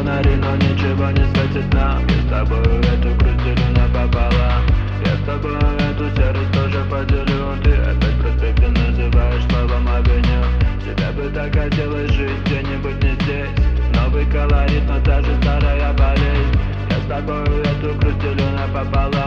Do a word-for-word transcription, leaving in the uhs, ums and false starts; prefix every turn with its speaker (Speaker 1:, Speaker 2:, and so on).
Speaker 1: фонари, но ничего не светит нам. Я с тобою эту грусть делю напополам. Я с тобою эту серость тоже поделю. Ты опять проспекты называешь словом авеню. Тебе бы так хотелось жить где-нибудь не здесь. Новый колорит, но та же старая болезнь. Я с тобою эту грусть делю напополам.